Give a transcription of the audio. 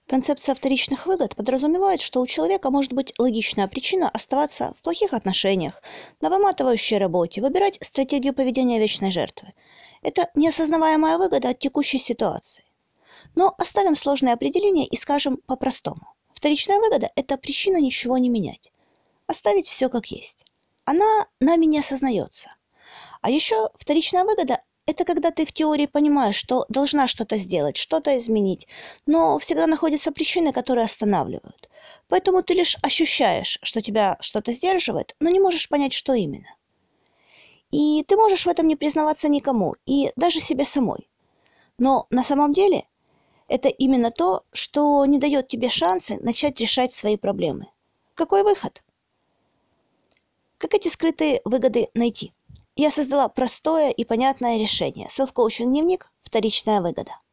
Концепция вторичных выгод подразумевает, что у человека может быть логичная причина оставаться в плохих отношениях, на выматывающей работе, выбирать стратегию поведения вечной жертвы. Это неосознаваемая выгода от текущей ситуации. Но оставим сложное определение и скажем по-простому. Вторичная выгода – это причина ничего не менять. Оставить все как есть. Она нами не осознается. А еще вторичная выгода – это когда ты в теории понимаешь, что должна что-то сделать, что-то изменить, но всегда находятся причины, которые останавливают. Поэтому ты лишь ощущаешь, что тебя что-то сдерживает, но не можешь понять, что именно. И ты можешь в этом не признаваться никому, и даже себе самой. Но на самом деле это именно то, что не дает тебе шансы начать решать свои проблемы. Какой выход? Как эти скрытые выгоды найти? Я создала простое и понятное решение. Селф-коучинг-дневник «Вторичная выгода».